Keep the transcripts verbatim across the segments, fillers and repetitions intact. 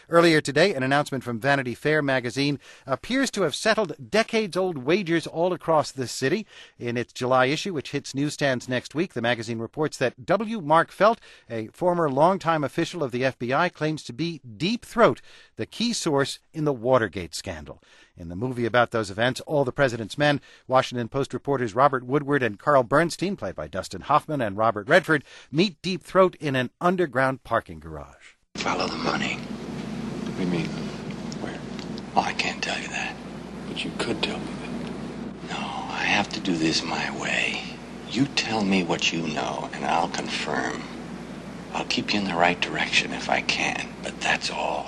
Earlier today, an announcement from Vanity Fair magazine appears to have settled decades-old wagers all across the city. In its July issue, which hits newsstands next week, the magazine reports that W. Mark Felt, a former longtime official of the F B I, claims to be Deep Throat, the key source in the Watergate scandal. In the movie about those events, All the President's Men, Washington Post reporters Robert Woodward and Carl Bernstein, played by Dustin Hoffman and Robert Redford, meet Deep Throat in an underground parking garage. Follow the money. What do you mean? Where? Oh, I can't tell you that. But you could tell me that. No, I have to do this my way. You tell me what you know, and I'll confirm. I'll keep you in the right direction if I can, but that's all.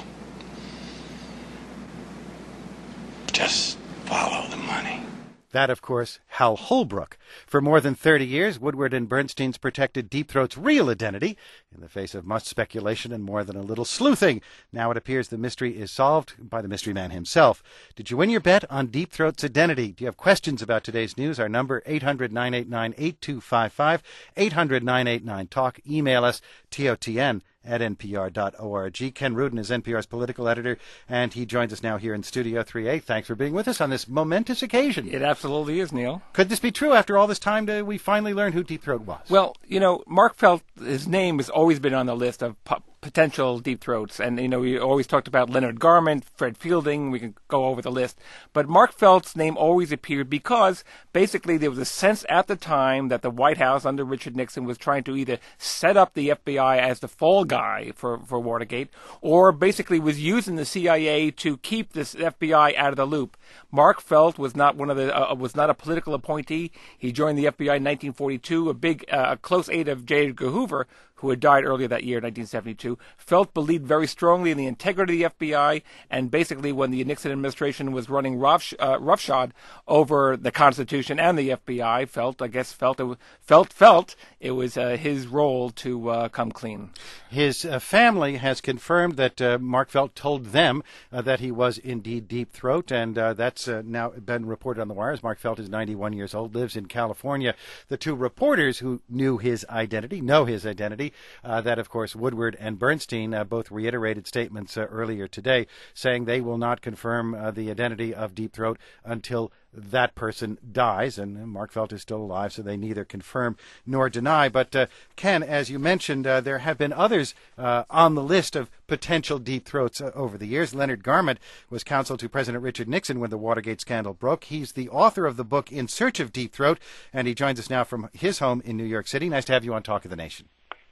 Just follow the money. That, of course, Hal Holbrook. For more than thirty years, Woodward and Bernstein's protected Deep Throat's real identity in the face of much speculation and more than a little sleuthing. Now it appears the mystery is solved by the mystery man himself. Did you win your bet on Deep Throat's identity? Do you have questions about today's news? Our number, eight hundred, nine eight nine, eight two five five, eight hundred, nine eight nine, talk. Email us, T O T N at N P R dot org. Ken Rudin is N P R's political editor, and he joins us now here in Studio three A. Thanks for being with us on this momentous occasion. It absolutely is, Neil. Could this be true after all this time that we finally learned who Deep Throat was? Well, you know, Mark Felt, his name has always been on the list of po- potential Deep Throats. And, you know, we always talked about Leonard Garment, Fred Fielding. We can go over the list. But Mark Felt's name always appeared because basically there was a sense at the time that the White House under Richard Nixon was trying to either set up the F B I as the fall guy for, for Watergate, or basically was using the C I A to keep this F B I out of the loop. Mark Felt was not one of the uh, was not a political appointee. He joined the F B I in nineteen forty-two, a big uh, close aide of J. Edgar Hoover, who had died earlier that year, nineteen seventy-two. Felt believed very strongly in the integrity of the F B I, and basically when the Nixon administration was running rough, uh, roughshod over the Constitution and the F B I, Felt, I guess, felt it, felt, felt it was uh, his role to uh, come clean. His uh, family has confirmed that uh, Mark Felt told them uh, that he was indeed Deep Throat, and uh, that's uh, now been reported on the wires. Mark Felt is ninety-one years old, lives in California. The two reporters who knew his identity, know his identity, uh, that, of course, Woodward and Bernstein uh, both reiterated statements uh, earlier today saying they will not confirm uh, the identity of Deep Throat until that person dies, and Mark Felt is still alive, so they neither confirm nor deny. But, uh, Ken, as you mentioned, uh, there have been others uh, on the list of potential Deep Throats uh, over the years. Leonard Garment was counsel to President Richard Nixon when the Watergate scandal broke. He's the author of the book In Search of Deep Throat, and he joins us now from his home in New York City. Nice to have you on Talk of the Nation.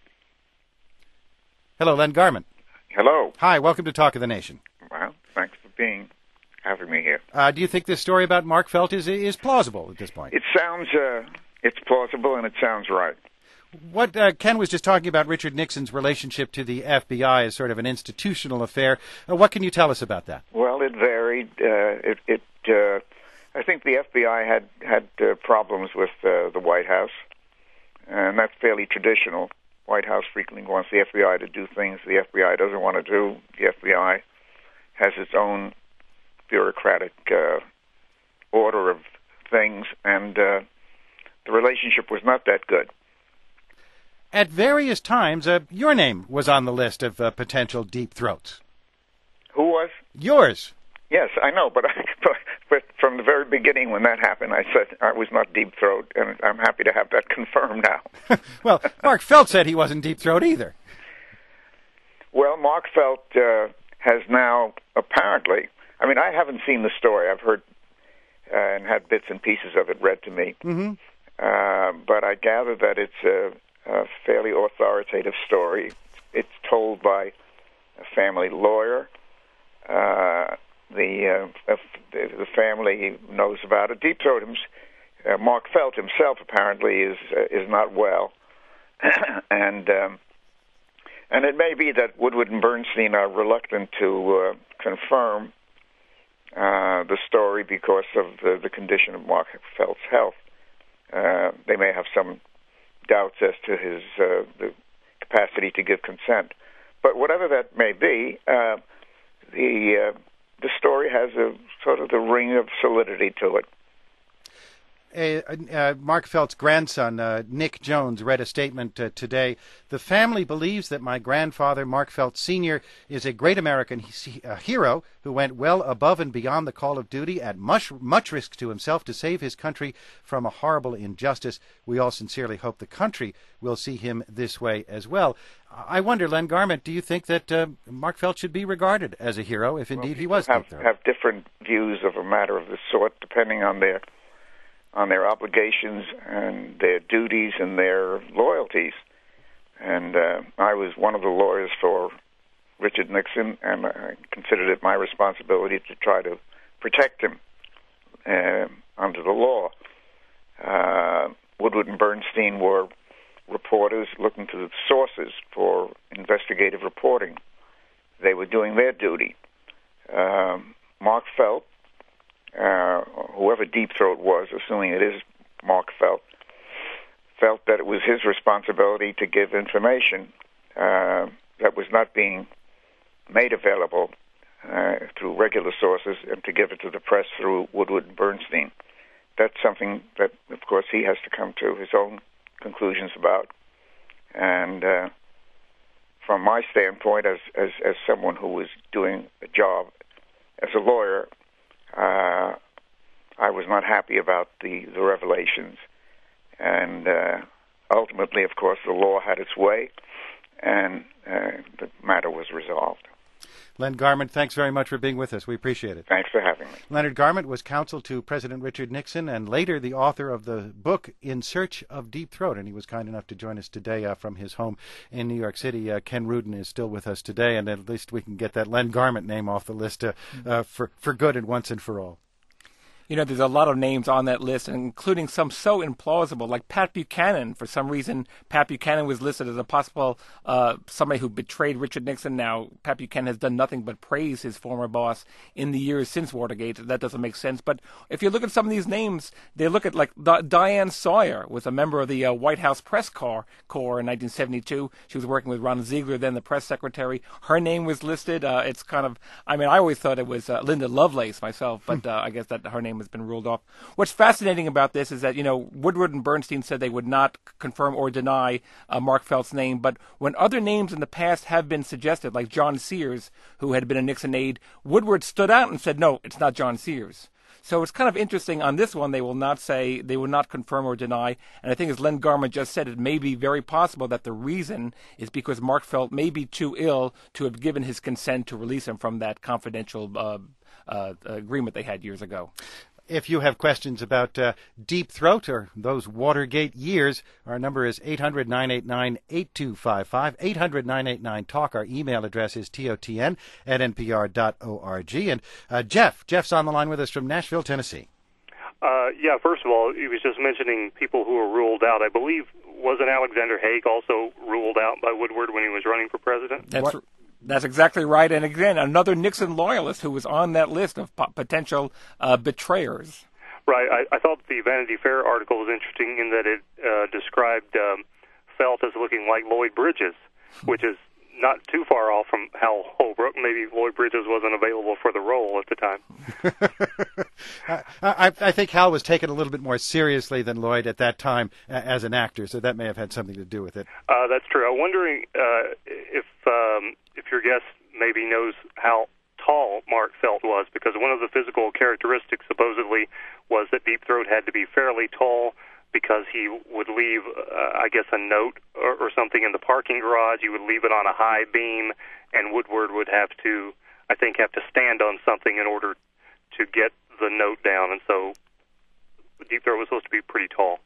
Hello, Len Garment. Hello. Hi, welcome to Talk of the Nation. Well, thanks for being having me here. Uh, do you think this story about Mark Felt is is plausible at this point? It sounds uh, it's plausible and it sounds right. What uh, Ken was just talking about Richard Nixon's relationship to the F B I as sort of an institutional affair. Uh, what can you tell us about that? Well, it varied. Uh, it, it uh, I think the F B I had had uh, problems with uh, the White House, and that's fairly traditional. White House frequently wants the F B I to do things the F B I doesn't want to do. The F B I has its own bureaucratic uh, order of things, and uh, the relationship was not that good. At various times, uh, your name was on the list of uh, potential Deep Throats. Who was? Yours. Yes, I know, but, I, but from the very beginning when that happened, I said I was not Deep Throat, and I'm happy to have that confirmed now. Well, Mark Felt said he wasn't Deep Throat either. Well, Mark Felt uh, has now apparently, I mean, I haven't seen the story. I've heard uh, and had bits and pieces of it read to me. Mm-hmm. Uh, but I gather that it's a, a fairly authoritative story. It's told by a family lawyer. Uh, the, uh, the the family knows about it. Deep Throat, uh, Mark Felt himself apparently is uh, is not well, and um, and it may be that Woodward and Bernstein are reluctant to uh, confirm uh, the story because of the, the condition of Mark Felt's health. Uh, they may have some doubts as to his uh, the capacity to give consent. But whatever that may be, uh, the uh, the story has a sort of the ring of solidity to it. uh, uh, Mark Felt's grandson, uh, Nick Jones, read a statement uh, today. The family believes that my grandfather, Mark Felt Senior, is a great American he- uh, hero who went well above and beyond the call of duty at much, much risk to himself to save his country from a horrible injustice. We all sincerely hope the country will see him this way as well. I wonder, Len Garment, do you think that uh, Mark Felt should be regarded as a hero if indeed well, he was? Have, have different views of a matter of this sort, depending on their on their obligations and their duties and their loyalties. And uh, I was one of the lawyers for Richard Nixon, and I considered it my responsibility to try to protect him uh, under the law. Uh, Woodward and Bernstein were reporters looking to the sources for investigative reporting. They were doing their duty. Um, Mark Felt, uh, whoever Deep Throat was, assuming it is Mark Felt, felt that it was his responsibility to give information uh, that was not being made available uh, through regular sources and to give it to the press through Woodward and Bernstein. That's something that, of course, he has to come to his own conclusions about. And uh, from my standpoint, as, as as someone who was doing a job as a lawyer, uh, I was not happy about the, the revelations. And uh, ultimately, of course, the law had its way, and uh, the matter was resolved. Len Garment, thanks very much for being with us. We appreciate it. Thanks for having me. Leonard Garment was counsel to President Richard Nixon and later the author of the book In Search of Deep Throat, and he was kind enough to join us today uh, from his home in New York City. Uh, Ken Rudin is still with us today, and at least we can get that Len Garment name off the list uh, uh, for, for good and once and for all. You know, there's a lot of names on that list, including some so implausible, like Pat Buchanan. For some reason, Pat Buchanan was listed as a possible uh, somebody who betrayed Richard Nixon. Now, Pat Buchanan has done nothing but praise his former boss in the years since Watergate. That doesn't make sense. But if you look at some of these names, they look at, like, D- Diane Sawyer was a member of the uh, White House Press Corps, Corps in nineteen seventy-two. She was working with Ronald Ziegler, then the press secretary. Her name was listed. Uh, it's kind of, I mean, I always thought it was uh, Linda Lovelace myself, but uh, I guess that her name has been ruled off. What's fascinating about this is that, you know, Woodward and Bernstein said they would not confirm or deny uh, Mark Felt's name, but when other names in the past have been suggested, like John Sears, who had been a Nixon aide, Woodward stood out and said, no, it's not John Sears. So it's kind of interesting. On this one, they will not say, they will not confirm or deny. And I think, as Len Garment just said, it may be very possible that the reason is because Mark Felt may be too ill to have given his consent to release him from that confidential uh, uh, agreement they had years ago. If you have questions about uh, Deep Throat or those Watergate years, our number is eight hundred, nine eight nine, eight two five five, eight hundred, nine eight nine, talk. Our email address is totn at npr dot org. And uh, Jeff, Jeff's on the line with us from Nashville, Tennessee. Uh, yeah, first of all, he was just mentioning people who were ruled out. I believe, wasn't Alexander Haig also ruled out by Woodward when he was running for president? That's what? That's exactly right. And again, another Nixon loyalist who was on that list of po- potential uh, betrayers. Right. I, I thought the Vanity Fair article was interesting in that it uh, described um, Felt as looking like Lloyd Bridges, which is not too far off from Hal Holbrook. Maybe Lloyd Bridges wasn't available for the role at the time. I, I think Hal was taken a little bit more seriously than Lloyd at that time uh, as an actor, so that may have had something to do with it. Uh, that's true. I'm wondering uh, if um, if your guest maybe knows how tall Mark Felt was, because one of the physical characteristics supposedly was that Deep Throat had to be fairly tall, because he would leave, uh, I guess, a note or, or something in the parking garage. He would leave it on a high beam, and Woodward would have to, I think, have to stand on something in order to get the note down. And so Deep Throat was supposed to be pretty tall.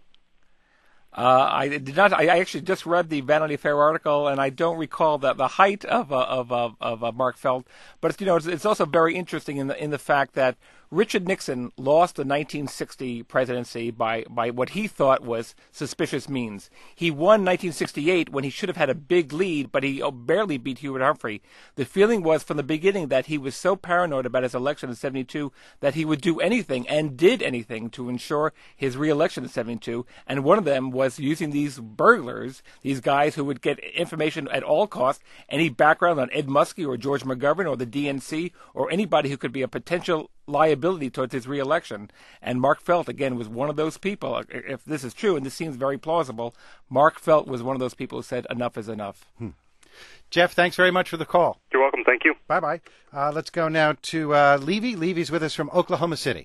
Uh, I did not. I actually just read the Vanity Fair article, and I don't recall that the height of uh, of of, of uh, Mark Felt. But it's, you know, it's, it's also very interesting in the in the fact that Richard Nixon lost the nineteen sixty presidency by, by what he thought was suspicious means. He won nineteen sixty-eight when he should have had a big lead, but he barely beat Hubert Humphrey. The feeling was from the beginning that he was so paranoid about his election in seventy-two that he would do anything and did anything to ensure his re-election in seventy-two. And one of them was using these burglars, these guys who would get information at all costs, any background on Ed Muskie or George McGovern or the D N C or anybody who could be a potential liability towards his reelection. And Mark Felt, again, was one of those people. If this is true, and this seems very plausible, Mark Felt was one of those people who said enough is enough. Hmm. Jeff, thanks very much for the call. You're welcome. Thank you. Bye-bye. Uh, let's go now to uh, Levy. Levy's with us from Oklahoma City.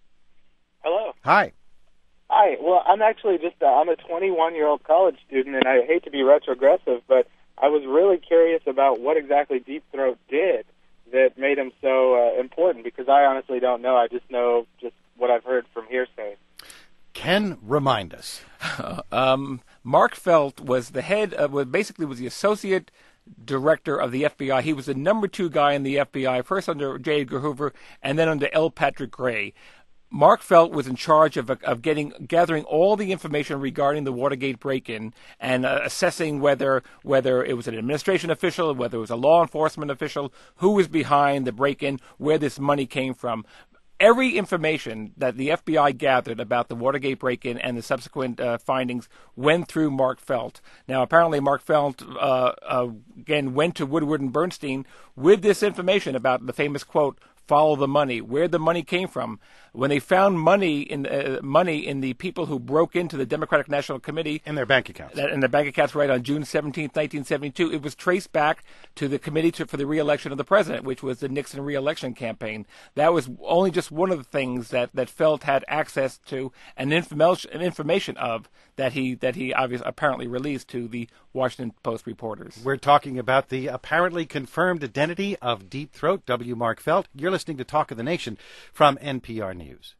Hello. Hi. Hi. Well, I'm actually just uh, I'm a twenty-one-year-old college student, and I hate to be retrogressive, but I was really curious about what exactly Deep Throat did that made him so uh, important, because I honestly don't know. I just know just what I've heard from hearsay. Ken, remind us. um, Mark Felt was the head of, well, basically was the associate director of the F B I. He was the number two guy in the F B I, first under J. Edgar Hoover and then under L. Patrick Gray. Mark Felt was in charge of of getting gathering all the information regarding the Watergate break-in and uh, assessing whether whether it was an administration official, whether it was a law enforcement official, who was behind the break-in, where this money came from. Every information that the F B I gathered about the Watergate break-in and the subsequent uh, findings went through Mark Felt. Now, apparently, Mark Felt, uh, uh, again, went to Woodward and Bernstein with this information about the famous quote, "Follow the money," where the money came from. When they found money in uh, money in the people who broke into the Democratic National Committee in their bank accounts, in their bank accounts, right on June seventeenth, nineteen seventy-two, it was traced back to the Committee to, for the Re-election of the President, which was the Nixon re-election campaign. That was only just one of the things that, that Felt had access to and information information of that he that he obviously apparently released to the Washington Post reporters. We're talking about the apparently confirmed identity of Deep Throat, W. Mark Felt. You're listening to Talk of the Nation from N P R News.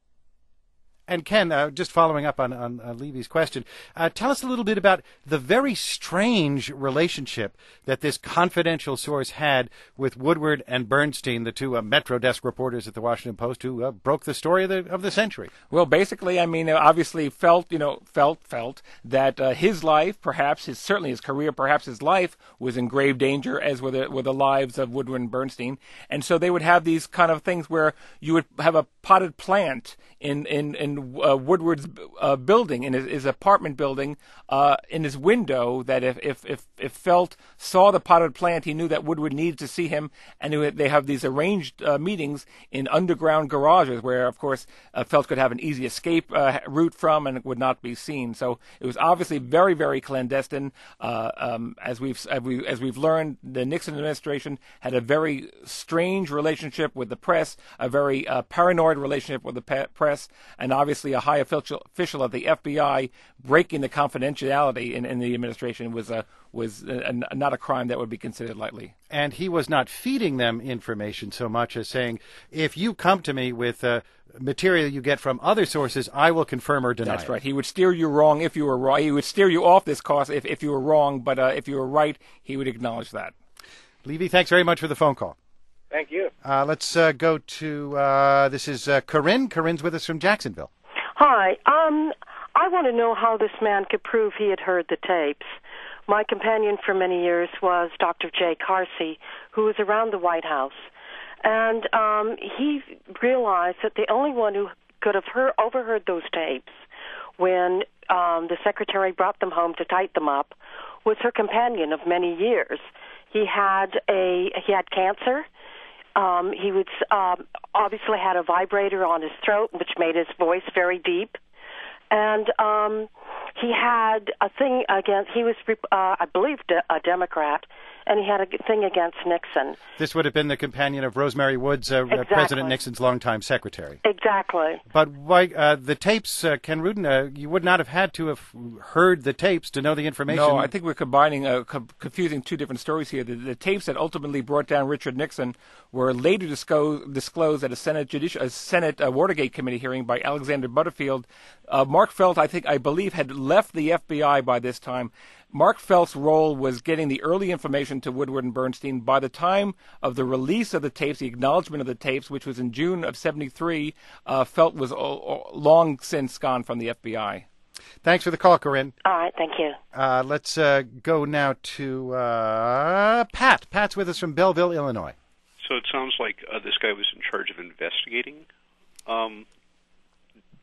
And Ken, uh, just following up on, on uh, Levy's question, uh, tell us a little bit about the very strange relationship that this confidential source had with Woodward and Bernstein, the two uh, Metro desk reporters at the Washington Post who uh, broke the story of the of the century. Well, basically, I mean, obviously, Felt, you know, Felt felt that uh, his life, perhaps his certainly his career, perhaps his life was in grave danger, as were the were the lives of Woodward and Bernstein, and so they would have these kind of things where you would have a potted plant in in in Uh, Woodward's uh, building, in his, his apartment building, uh, in his window, that if, if, if, if Felt saw the potted plant, he knew that Woodward needed to see him, and they have these arranged uh, meetings in underground garages where, of course, uh, Felt could have an easy escape uh, route from and would not be seen. So it was obviously very, very clandestine. Uh, um, as we've as, we, as we've learned, the Nixon administration had a very strange relationship with the press, a very uh, paranoid relationship with the pe- press, and obviously a high official, official of the F B I breaking the confidentiality in, in the administration was a was a, a, not a crime that would be considered lightly. And he was not feeding them information so much as saying, if you come to me with uh, material you get from other sources, I will confirm or deny That's it. right. He would steer you wrong if you were wrong. He would steer you off this course if, if you were wrong, but uh, if you were right, he would acknowledge that. Levy, thanks very much for the phone call. Thank you. Uh, let's uh, go to, uh, this is uh, Corinne. Corinne's with us from Jacksonville. Hi. Um, I want to know how this man could prove he had heard the tapes. My companion for many years was Doctor Jay Carsey, who was around the White House. And um, he realized that the only one who could have heard, overheard those tapes when um, the secretary brought them home to type them up was her companion of many years. He had a he had cancer. Um, he was um, obviously had a vibrator on his throat, which made his voice very deep. And um, he had a thing against, he was, uh, I believe, a Democrat, and he had a thing against Nixon. This would have been the companion of Rosemary Woods, uh, exactly. President Nixon's longtime secretary. Exactly. But why uh, the tapes, uh, Ken Rudin, uh, you would not have had to have heard the tapes to know the information. No, I think we're combining, uh, co- confusing two different stories here. The, the tapes that ultimately brought down Richard Nixon were later disco- disclosed at a Senate Judici- a Senate uh, Watergate Committee hearing by Alexander Butterfield. Uh, Mark Felt, I think, I believe, had left the F B I by this time. Mark Felt's role was getting the early information to Woodward and Bernstein. By the time of the release of the tapes, the acknowledgement of the tapes, which was in June of seventy-three, uh, Felt was o- long since gone from the F B I. Thanks for the call, Corinne. All right, thank you. Uh, let's uh, go now to uh, Pat. Pat's with us from Belleville, Illinois. So it sounds like uh, this guy was in charge of investigating. Um,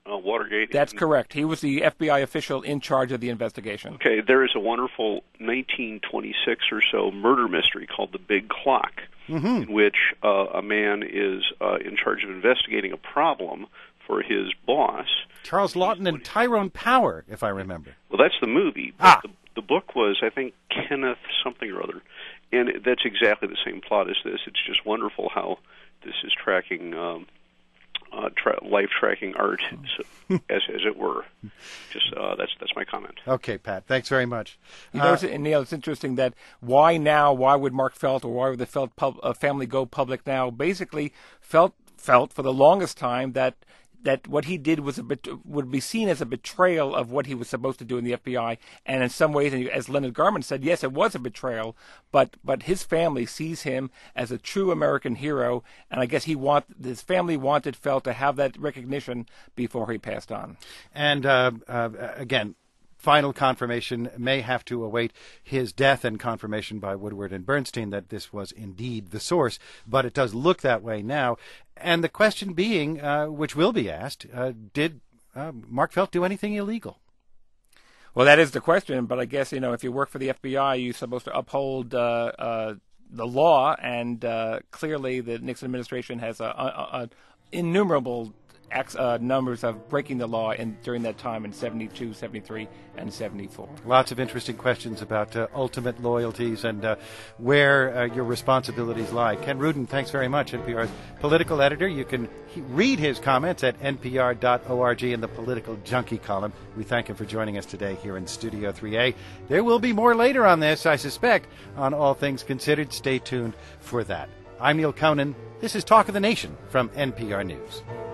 uh, Watergate? That's and, correct. He was the F B I official in charge of the investigation. Okay, there is a wonderful nineteen twenty-six or so murder mystery called The Big Clock, mm-hmm. in which uh, a man is uh, in charge of investigating a problem for his boss. Charles Lawton and Tyrone Power, if I remember. Well, that's the movie. Ah. The, the book was, I think, Kenneth something or other. And that's exactly the same plot as this. It's just wonderful how this is tracking, um, uh, tra- life tracking art, so, as as it were. Just uh, that's that's my comment. Okay, Pat. Thanks very much. You know, Uh, it's, and Neil, it's interesting that why now? Why would Mark Felt or why would the Felt pub, uh, family go public now? Basically, Felt felt for the longest time that. that what he did was a bit, would be seen as a betrayal of what he was supposed to do in the F B I, and in some ways, as Leonard Garman said, yes, it was a betrayal, but but his family sees him as a true American hero, and I guess he want his family wanted Felt to have that recognition before he passed on. And uh, uh, again, final confirmation may have to await his death and confirmation by Woodward and Bernstein that this was indeed the source, but it does look that way now. And the question being, uh, which will be asked, uh, did uh, Mark Felt do anything illegal? Well, that is the question, but I guess, you know, if you work for the F B I, you're supposed to uphold uh, uh, the law, and uh, clearly the Nixon administration has a, a, a innumerable Uh, numbers of breaking the law in during that time in seventy-two, seventy-three, and seventy-four. Lots of interesting questions about uh, ultimate loyalties and uh, where uh, your responsibilities lie. Ken Rudin, thanks very much, N P R's political editor. You can he- read his comments at n p r dot org in the Political Junkie column. We thank him for joining us today here in Studio three A. There will be more later on this, I suspect, on All Things Considered. Stay tuned for that. I'm Neil Conan. This is Talk of the Nation from N P R News.